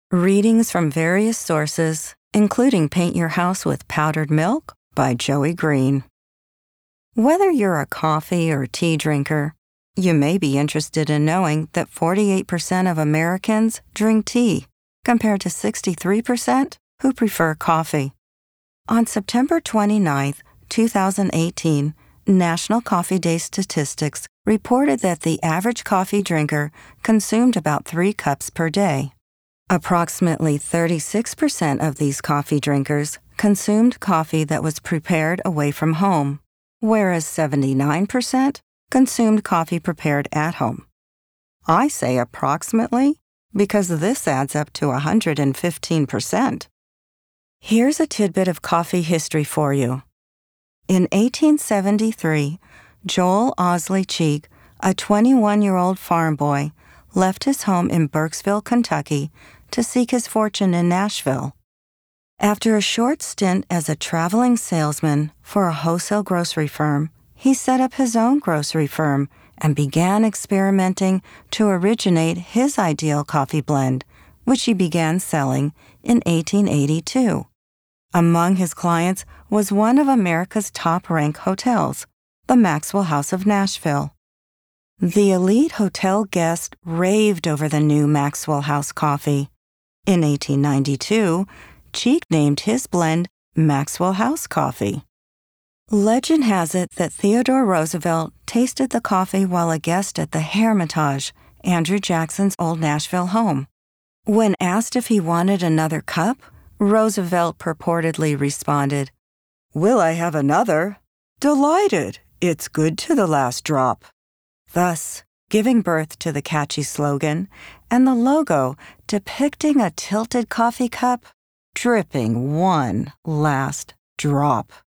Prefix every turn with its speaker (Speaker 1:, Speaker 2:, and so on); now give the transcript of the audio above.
Speaker 1: Readings from various sources, including Paint Your House with Powdered Milk by Joey Green. Whether you're a coffee or tea drinker, you may be interested in knowing that 48% of Americans drink tea, compared to 63% who prefer coffee. On September 29, 2018, National Coffee Day statistics reported that the average coffee drinker consumed about 3 cups per day. Approximately 36% of these coffee drinkers consumed coffee that was prepared away from home, whereas 79% consumed coffee prepared at home. I say approximately because this adds up to 115%. Here's a tidbit of coffee history for you. In 1873, Joel Osley Cheek, a 21-year-old farm boy, left his home in Burkesville, Kentucky, to seek his fortune in Nashville. After a short stint as a traveling salesman for a wholesale grocery firm, he set up his own grocery firm and began experimenting to originate his ideal coffee blend, which he began selling in 1882. Among his clients was one of America's top-ranked hotels, the Maxwell House of Nashville. The elite hotel guests raved over the new Maxwell House coffee. In 1892, Cheek named his blend Maxwell House Coffee. Legend has it that Theodore Roosevelt tasted the coffee while a guest at the Hermitage, Andrew Jackson's old Nashville home. When asked if he wanted another cup, Roosevelt purportedly responded, "Will I have another? Delighted. It's good to the last drop," thus giving birth to the catchy slogan and the logo depicting a tilted coffee cup dripping one last drop.